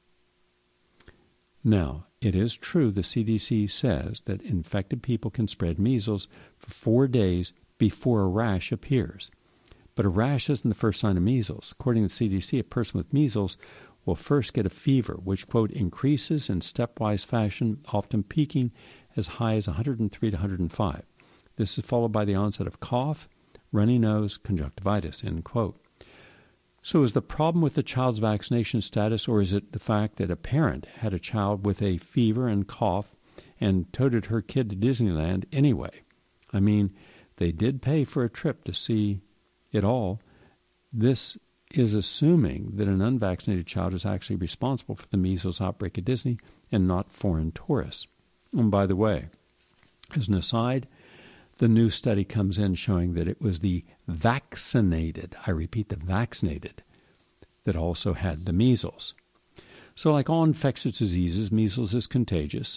Now, it is true the C D C says that infected people can spread measles for four days before a rash appears. But a rash isn't the first sign of measles. According to the C D C, a person with measles will first get a fever, which, quote, increases in stepwise fashion, often peaking as high as one hundred three to one hundred five. This is followed by the onset of cough, runny nose, conjunctivitis, end quote. So is the problem with the child's vaccination status, or is it the fact that a parent had a child with a fever and cough and toted her kid to Disneyland anyway? I mean, they did pay for a trip to see it all. This is assuming that an unvaccinated child is actually responsible for the measles outbreak at Disney and not foreign tourists. And by the way, as an aside, the new study comes in showing that it was the vaccinated, I repeat, the vaccinated, that also had the measles. So like all infectious diseases, measles is contagious.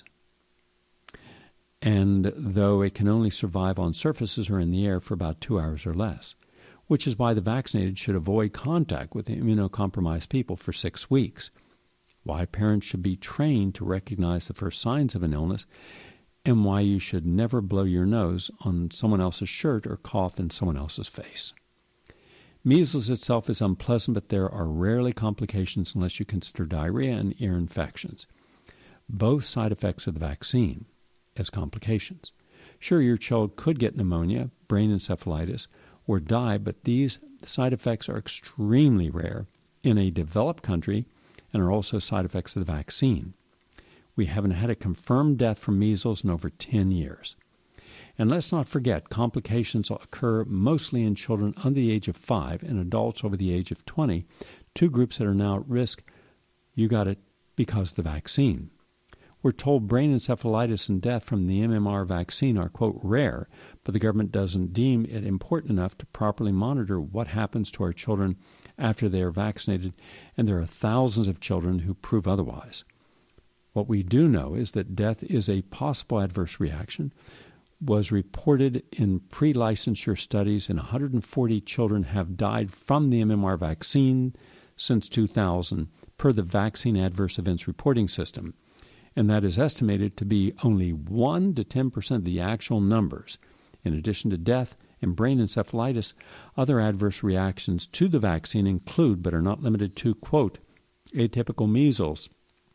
And though it can only survive on surfaces or in the air for about two hours or less, which is why the vaccinated should avoid contact with immunocompromised people for six weeks, why parents should be trained to recognize the first signs of an illness, and why you should never blow your nose on someone else's shirt or cough in someone else's face. Measles itself is unpleasant, but there are rarely complications unless you consider diarrhea and ear infections, both side effects of the vaccine, as complications. Sure, your child could get pneumonia, brain encephalitis, or die, but these side effects are extremely rare in a developed country and are also side effects of the vaccine. We haven't had a confirmed death from measles in over ten years. And let's not forget, complications occur mostly in children under the age of five and adults over the age of twenty, two groups that are now at risk. You got it because of the vaccine. We're told brain encephalitis and death from the M M R vaccine are, quote, rare, but the government doesn't deem it important enough to properly monitor what happens to our children after they are vaccinated, and there are thousands of children who prove otherwise. What we do know is that death is a possible adverse reaction, was reported in pre-licensure studies, and one hundred forty children have died from the M M R vaccine since two thousand, per the Vaccine Adverse Events Reporting System. And that is estimated to be only one to ten percent of the actual numbers. In addition to death and brain encephalitis, other adverse reactions to the vaccine include, but are not limited to, quote, atypical measles,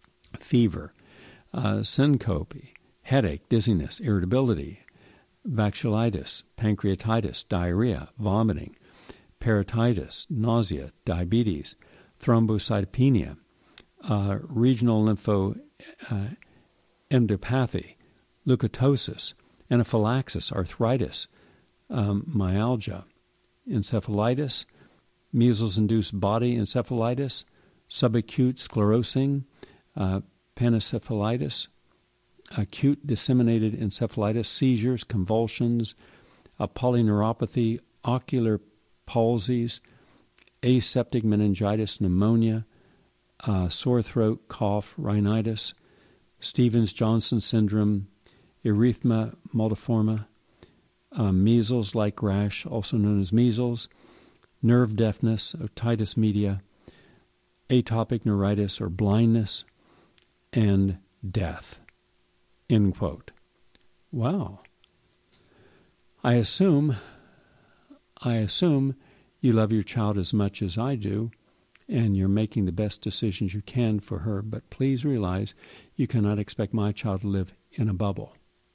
fever, uh, syncope, headache, dizziness, irritability, vasculitis, pancreatitis, diarrhea, vomiting, parotitis, nausea, diabetes, thrombocytopenia, uh, regional lympho uh, endopathy, leukotosis, anaphylaxis, arthritis, um, myalgia, encephalitis, measles-induced body encephalitis, subacute sclerosing, uh, panencephalitis, acute disseminated encephalitis, seizures, convulsions, uh, polyneuropathy, ocular palsies, aseptic meningitis, pneumonia, uh, sore throat, cough, rhinitis, Stevens-Johnson syndrome, erythema multiforme, uh, measles-like rash, also known as measles, nerve deafness, otitis media, atopic neuritis or blindness, and death. End quote. Wow. I assume, I assume you love your child as much as I do, and you're making the best decisions you can for her, but please realize you cannot expect my child to live in a bubble.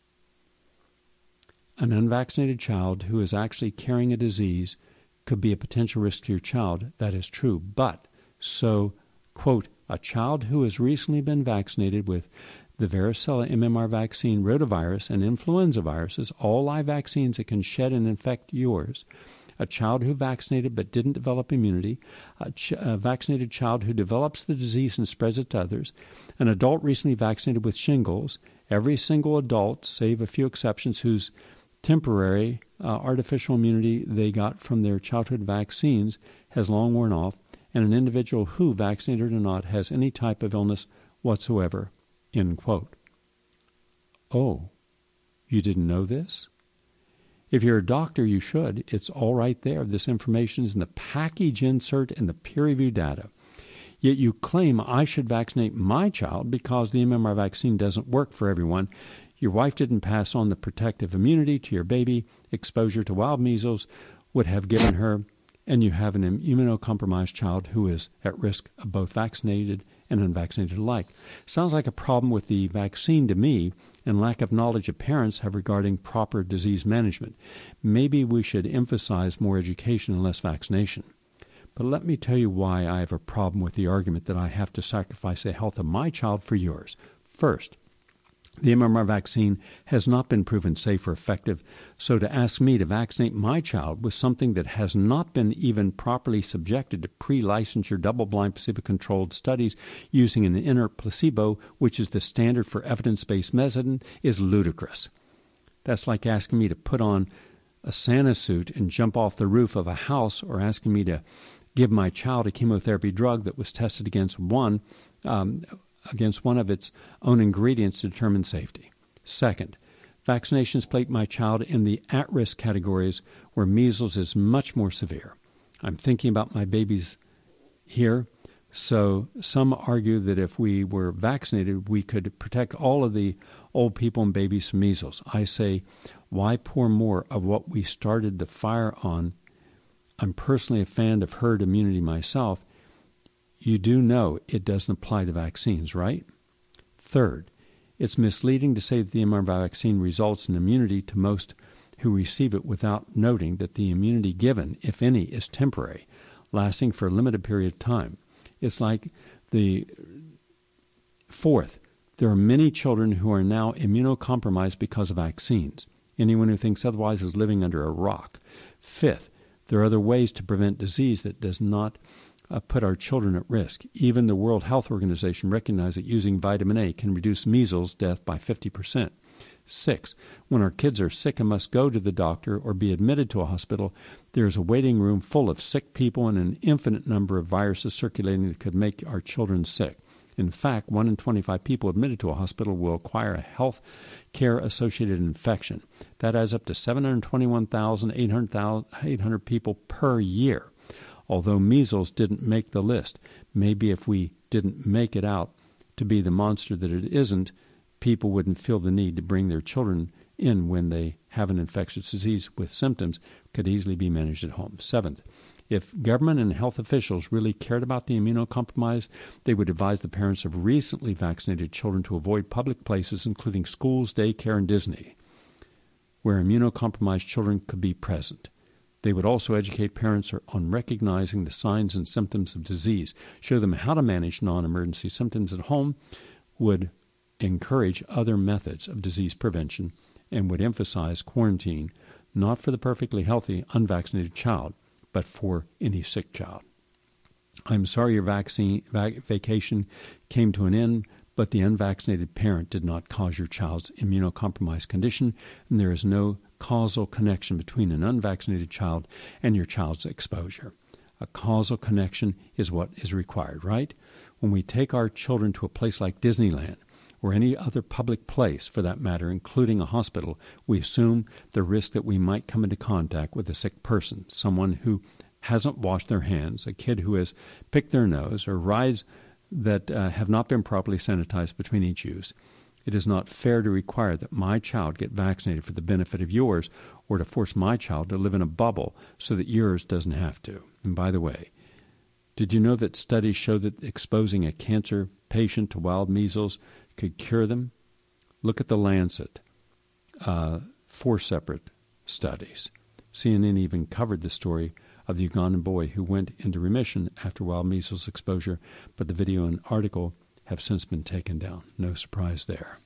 An unvaccinated child who is actually carrying a disease could be a potential risk to your child. That is true. But, so, quote, a child who has recently been vaccinated with the varicella M M R vaccine, rotavirus, and influenza viruses, all live vaccines that can shed and infect yours, a child who vaccinated but didn't develop immunity, a, ch- a vaccinated child who develops the disease and spreads it to others, an adult recently vaccinated with shingles, every single adult, save a few exceptions, whose temporary uh, artificial immunity they got from their childhood vaccines has long worn off, and an individual who, vaccinated or not, has any type of illness whatsoever, end quote. Oh, you didn't know this? If you're a doctor, you should. It's all right there. This information is in the package insert and the peer-reviewed data. Yet you claim I should vaccinate my child because the M M R vaccine doesn't work for everyone. Your wife didn't pass on the protective immunity to your baby. Exposure to wild measles would have given her, and you have an immunocompromised child who is at risk of both vaccinated and unvaccinated alike. Sounds like a problem with the vaccine to me, and lack of knowledge of parents have regarding proper disease management. Maybe we should emphasize more education and less vaccination. But let me tell you why I have a problem with the argument that I have to sacrifice the health of my child for yours. First, the M M R vaccine has not been proven safe or effective, so to ask me to vaccinate my child with something that has not been even properly subjected to pre-licensure double-blind placebo-controlled studies using an inert placebo, which is the standard for evidence-based medicine, is ludicrous. That's like asking me to put on a Santa suit and jump off the roof of a house, or asking me to give my child a chemotherapy drug that was tested against one um, against one of its own ingredients to determine safety. Second, Vaccinations place my child in the at-risk categories where measles is much more severe. I'm thinking about my babies here. So some argue that if we were vaccinated, we could protect all of the old people and babies from measles. I say, why pour more of what we started the fire on? I'm personally a fan of herd immunity myself. You do know it doesn't apply to vaccines, right? Third, it's misleading to say that the M R N A vaccine results in immunity to most who receive it without noting that the immunity given, if any, is temporary, lasting for a limited period of time. It's like the fourth, there are many children who are now immunocompromised because of vaccines. Anyone who thinks otherwise is living under a rock. Fifth, there are other ways to prevent disease that does not uh, put our children at risk. Even the World Health Organization recognized that using vitamin A can reduce measles death by fifty percent. Six, when our kids are sick and must go to the doctor or be admitted to a hospital, there is a waiting room full of sick people and an infinite number of viruses circulating that could make our children sick. In fact, one in twenty-five people admitted to a hospital will acquire a health care associated infection. That adds up to seven hundred twenty-one thousand eight hundred people per year. Although measles didn't make the list, maybe if we didn't make it out to be the monster that it isn't, people wouldn't feel the need to bring their children in when they have an infectious disease with symptoms could easily be managed at home. Seventh, if government and health officials really cared about the immunocompromised, they would advise the parents of recently vaccinated children to avoid public places, including schools, daycare, and Disney, where immunocompromised children could be present. They would also educate parents on recognizing the signs and symptoms of disease, show them how to manage non-emergency symptoms at home, would encourage other methods of disease prevention, and would emphasize quarantine, not for the perfectly healthy, unvaccinated child, but for any sick child. I'm sorry your vaccine vac- vacation came to an end, but the unvaccinated parent did not cause your child's immunocompromised condition, and there is no causal connection between an unvaccinated child and your child's exposure. A causal connection is what is required, right? When we take our children to a place like Disneyland, or any other public place, for that matter, including a hospital, we assume the risk that we might come into contact with a sick person, someone who hasn't washed their hands, a kid who has picked their nose, or rides that uh, have not been properly sanitized between each use. It is not fair to require that my child get vaccinated for the benefit of yours, or to force my child to live in a bubble so that yours doesn't have to. And by the way, did you know that studies show that exposing a cancer patient to wild measles could cure them? Look at the Lancet. Uh, four separate studies. C N N even covered the story of the Ugandan boy who went into remission after wild measles exposure, but the video and article have since been taken down. No surprise there.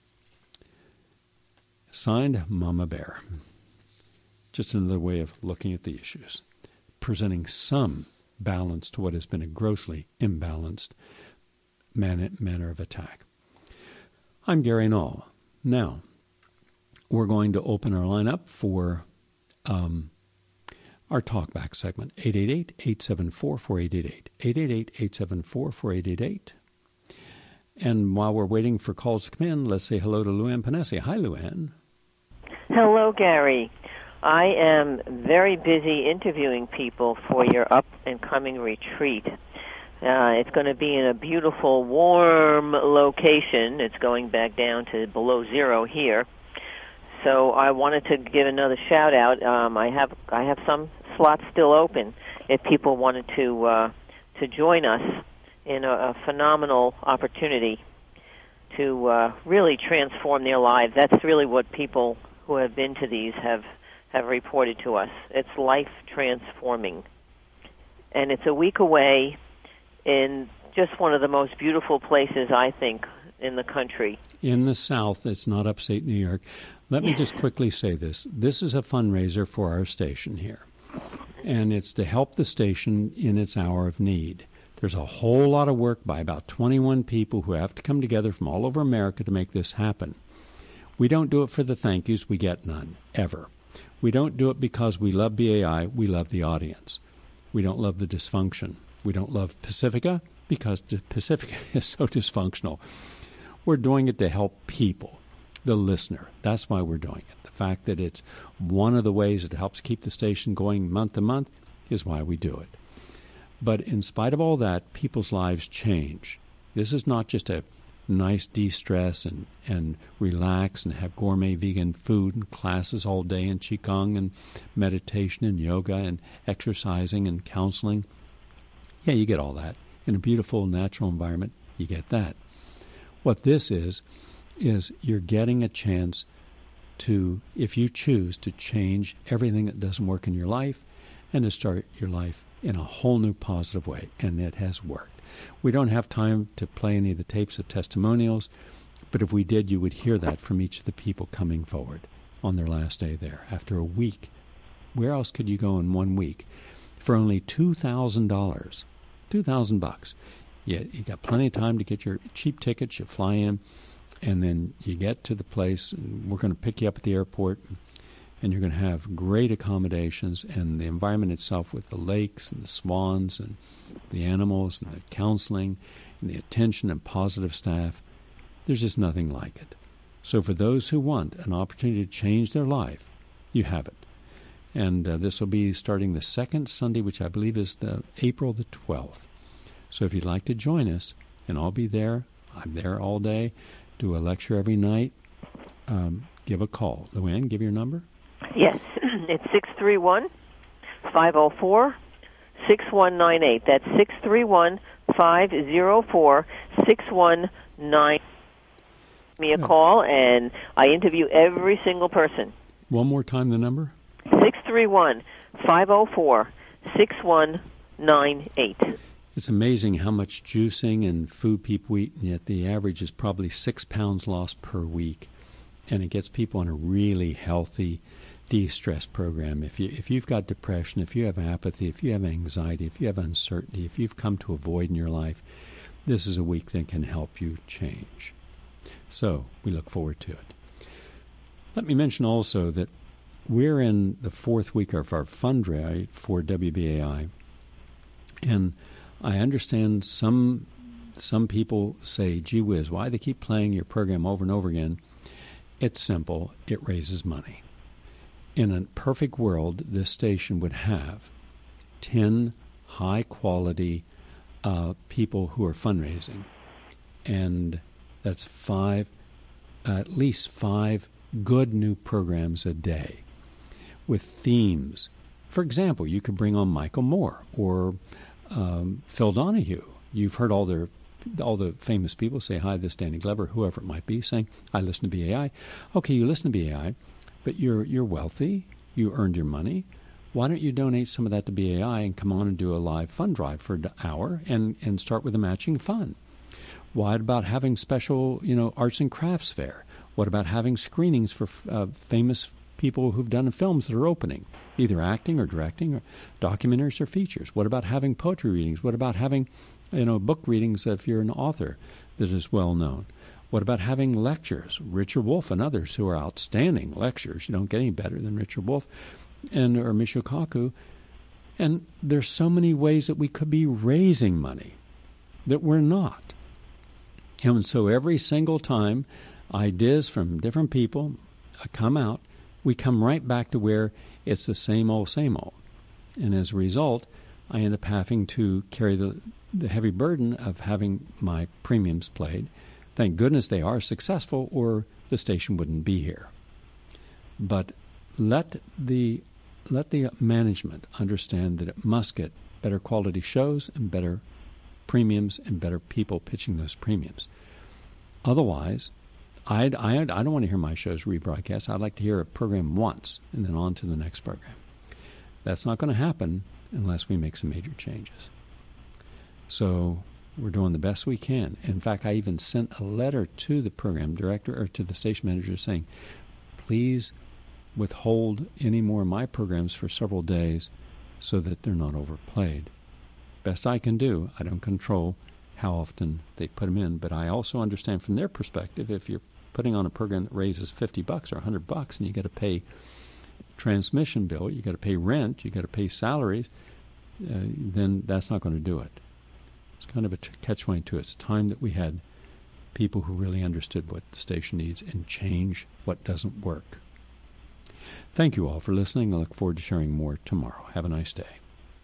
Signed, Mama Bear. Just another way of looking at the issues, presenting some balance to what has been a grossly imbalanced man- manner of attack. I'm Gary Null. Now, we're going to open our line up for um, our talkback segment, eight eight eight, eight seven four, four eight eight eight, eight eight eight, eight seven four, four eight eight eight. And while we're waiting for calls to come in, let's say hello to Luann Panesi. Hi, Luann. Hello, Gary. I am very busy interviewing people for your up-and-coming retreat. Uh, it's going to be in a beautiful, warm location. It's going back down to below zero here. So I wanted to give another shout-out. Um, I have I have some slots still open if people wanted to uh, to join us in a, a phenomenal opportunity to uh, really transform their lives. That's really what people who have been to these have, have reported to us. It's life-transforming. And it's a week away in just one of the most beautiful places, I think, in the country. In the South, it's not upstate New York. Let me just quickly say this. This is a fundraiser for our station here, and it's to help the station in its hour of need. There's a whole lot of work by about twenty-one people who have to come together from all over America to make this happen. We don't do it for the thank yous. We get none, ever. We don't do it because we love B A I. We love the audience. We don't love the dysfunction. We don't love Pacifica because Pacifica is so dysfunctional. We're doing it to help people. the listener. That's why we're doing it. The fact that it's one of the ways it helps keep the station going month to month is why we do it. But in spite of all that, people's lives change. This is not just a nice de-stress and, and relax and have gourmet vegan food and classes all day and Qigong and meditation and yoga and exercising and counseling. Yeah, you get all that. In a beautiful natural environment, you get that. What this is, is you're getting a chance to, if you choose, to change everything that doesn't work in your life and to start your life in a whole new positive way. And it has worked. We don't have time to play any of the tapes of testimonials, but if we did, you would hear that from each of the people coming forward on their last day there. After a week, where else could you go in one week for only two thousand dollars? two thousand bucks. You, you got plenty of time to get your cheap tickets. You fly in, and then you get to the place. We're going to pick you up at the airport, and you're going to have great accommodations, and the environment itself with the lakes and the swans and the animals and the counseling and the attention and positive staff. There's just nothing like it. So for those who want an opportunity to change their life, you have it. And uh, this will be starting the second Sunday, which I believe is the April the twelfth. So if you'd like to join us, and I'll be there, I'm there all day, do a lecture every night, um, give a call. Luann, give your number. Yes, it's six three one, five oh four, six one nine eight. That's six three one, five oh four, six one nine eight. Give me a call, and I interview every single person. One more time, the number? six three one, five oh four, six one nine eight. It's amazing how much juicing and food people eat, and yet the average is probably six pounds lost per week. And it gets people on a really healthy de-stress program. If you if you've got depression, if you have apathy, if you have anxiety, if you have uncertainty, if you've come to a void in your life, this is a week that can help you change. So we look forward to it. Let me mention also that we're in the fourth week of our fundraiser for W B A I, and I understand some some people say, gee whiz, why they keep playing your program over and over again? It's simple. It raises money. In a perfect world, this station would have ten high-quality uh, people who are fundraising, and that's five, uh, at least five good new programs a day with themes. For example, you could bring on Michael Moore or um, Phil Donahue. You've heard all their all the famous people say, hi, this is Danny Glover, whoever it might be, saying, I listen to B A I. Okay, you listen to B A I, but you're you're wealthy, you earned your money. Why don't you donate some of that to B A I and come on and do a live fund drive for an hour and, and start with a matching fund? What about having special, you know, arts and crafts fair? What about having screenings for uh, famous people who've done films that are opening, either acting or directing, or documentaries or features? What about having poetry readings? What about having, you know, book readings if you're an author that is well known? What about having lectures? Richard Wolff and others who are outstanding lectures. You don't get any better than Richard Wolff and or Michio Kaku. And there's so many ways that we could be raising money that we're not. And so every single time ideas from different people come out, we come right back to where it's the same old, same old. And as a result, I end up having to carry the, the heavy burden of having my premiums played. Thank goodness they are successful, or the station wouldn't be here. But let the let the management understand that it must get better quality shows and better premiums and better people pitching those premiums. Otherwise, I'd, I I don't want to hear my shows rebroadcast. I'd like to hear a program once and then on to the next program. That's not going to happen unless we make some major changes. So we're doing the best we can. In fact, I even sent a letter to the program director or to the station manager saying, please withhold any more of my programs for several days so that they're not overplayed. Best I can do. I don't control how often they put them in, but I also understand from their perspective, if you're putting on a program that raises fifty bucks or one hundred bucks and you got to pay transmission bill, you got to pay rent, you got to pay salaries, uh, then that's not going to do it. It's kind of a catch twenty-two. It's time that we had people who really understood what the station needs and change what doesn't work. Thank you all for listening. I look forward to sharing more tomorrow. Have a nice day.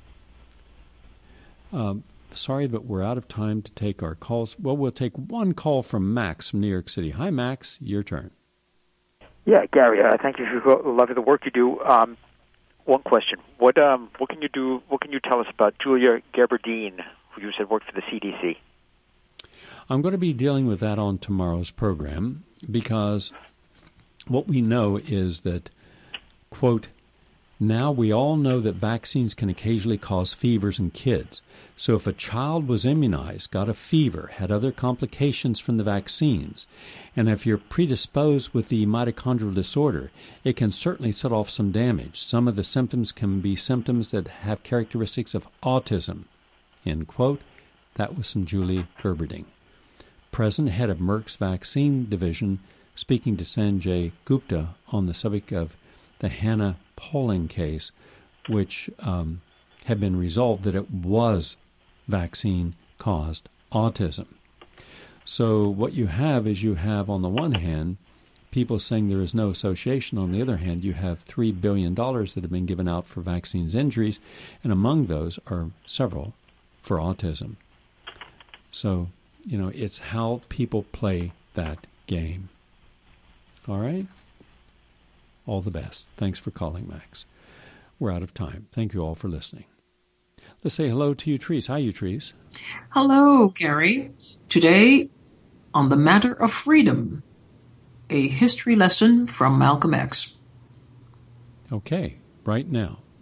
Um, sorry, but we're out of time to take our calls. Well, we'll take one call from Max from New York City. Hi, Max. Your turn. Yeah, Gary, uh, thank you for the love of the work you do. Um, one question. What um, what can you do? What can you tell us about Julia Gerberdine, who you said worked for the C D C? I'm going to be dealing with that on tomorrow's program because what we know is that, quote, now we all know that vaccines can occasionally cause fevers in kids. So if a child was immunized, got a fever, had other complications from the vaccines, and if you're predisposed with the mitochondrial disorder, it can certainly set off some damage. Some of the symptoms can be symptoms that have characteristics of autism. End quote. That was from Julie Gerberding, present head of Merck's vaccine division, speaking to Sanjay Gupta on the subject of the Hannah Pauling case, which um, had been resolved that it was vaccine-caused autism. So what you have is you have, on the one hand, people saying there is no association. On the other hand, you have three billion dollars that have been given out for vaccines injuries, and among those are several for autism. So, you know, it's how people play that game. All right? All the best. Thanks for calling, Max. We're out of time. Thank you all for listening. Let's say hello to Utrice. Hi, Utrice. Hello, Gary. Today, on the matter of freedom, a history lesson from Malcolm X. Okay, right now.